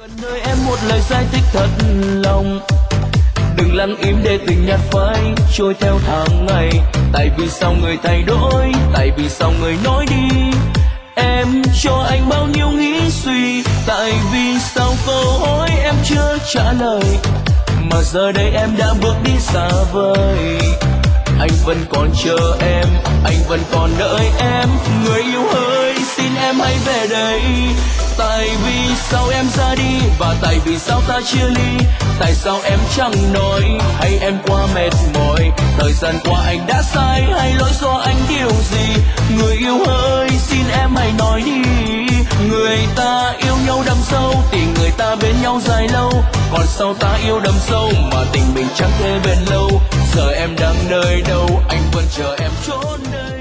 Nơi em một lời giải thích thật lòng, đừng lặng im để tình nhạt phai trôi theo tháng ngày. Tại vì sao người thay đổi, tại vì sao người nói đi. Em cho anh bao nhiêu nghĩ suy, tại vì sao câu hỏi em chưa trả lời, mà giờ đây em đã bước đi xa vời. Anh vẫn còn chờ em, anh vẫn còn đợi em. Người yêu ơi xin em hãy về đây. Tại vì sao em ra đi, và tại vì sao ta chia ly. Tại sao em chẳng nói, hay em quá mệt mỏi. Thời gian qua anh đã sai, hay lỗi do anh điều gì. Người yêu ơi xin em hãy nói đi. Người ta yêu nhau đậm sâu thì người ta bên nhau dài lâu, còn sao ta yêu đậm sâu mà tình mình chẳng thể bền lâu. Giờ em đang nơi đâu, anh vẫn chờ em chốn đây.